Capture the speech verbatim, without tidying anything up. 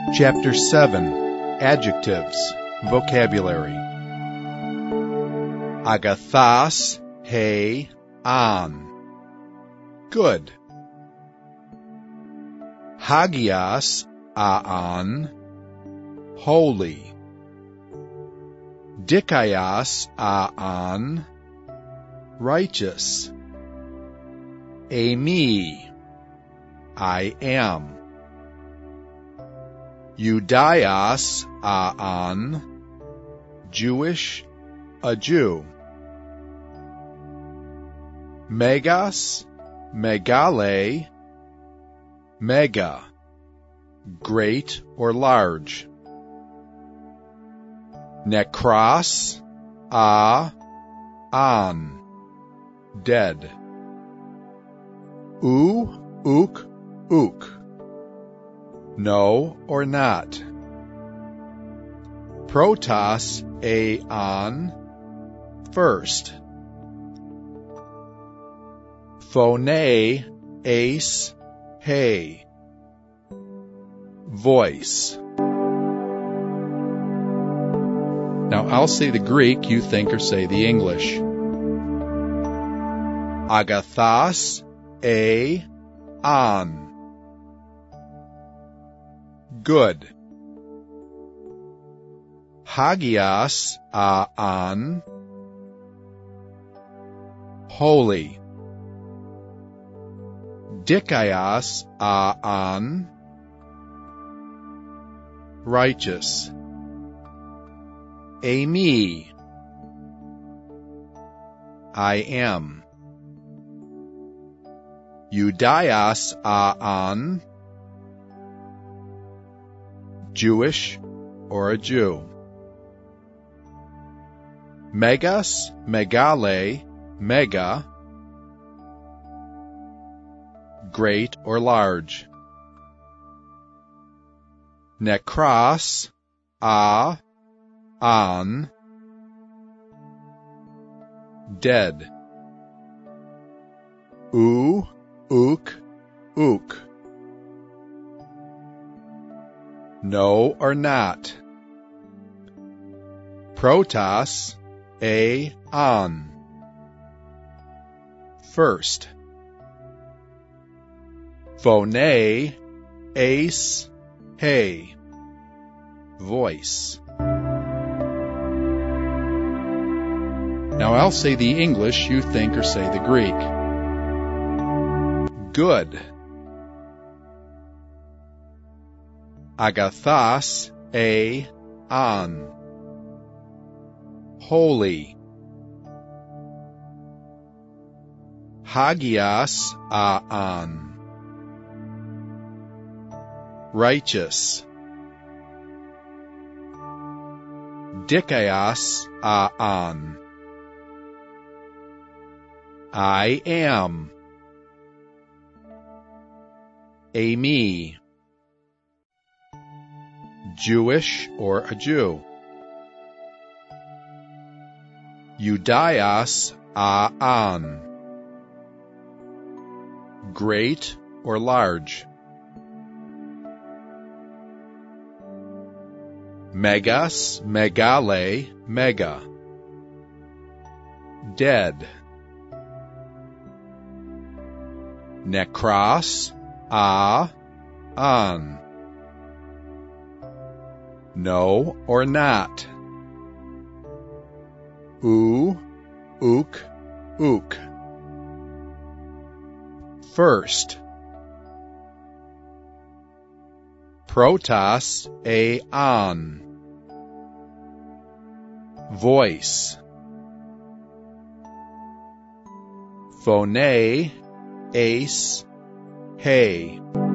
Chapter seven. Adjectives. Vocabulary. Agathos, he, an. Good. Hagios, aan. Holy. Dikaios, aan. Righteous. Ami, I am. Judaios, aan. Jewish, a Jew. Megas, megale, mega, great or large. Nekros, a, an, dead. U, uk, uk, no or not. Protos, a, an, first. Phone, ace, hey, voice. Now I'll say the Greek, you think or say the English. Agathos, a, an. Good. Hagios, a, an. Holy. Dikaios, a, an. Righteous. Ami, I am. Judaios, a, an. Jewish or a Jew. Megas, megale, mega, great or large. Nekros, a, an, dead. U, uk, uk, no or not. Protos, a, an, first. Phone, ace, hey, voice. Now I'll say the English, you think or say the Greek. Good. Agathos, a, an. Holy. Hagios, a, an. Righteous. Dikaios, a, an. I am. Ami, Jewish or a Jew. Judaios, a, an. Great or large. Megas, megale, mega. Dead. Nekros, a, an. No or not. U, uk, uk. First. Protos, a, an. Voice. Phone, ace, hey.